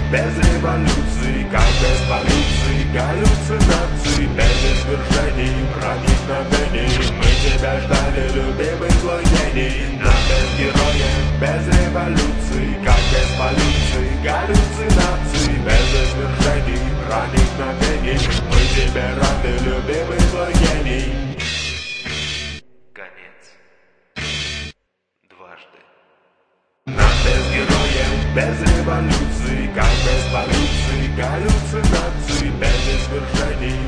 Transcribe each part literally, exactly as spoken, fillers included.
без революции, как без полиции, галлюцинаций, без извержений, проникновений. Мы тебя ждали, любимый злой гений, но без героя, без революции, как без полиции, галлюцинаций, без извержений, проникновений. Мы тебе рады, любимый злой гений. Конец. Дважды. Нам без героя, без революции, как без полиции, галлюцинаций, без извержений,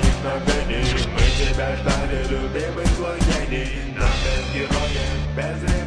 проникновений. Мы тебя ждали, любимый злой гений. Нам без героя, без революции.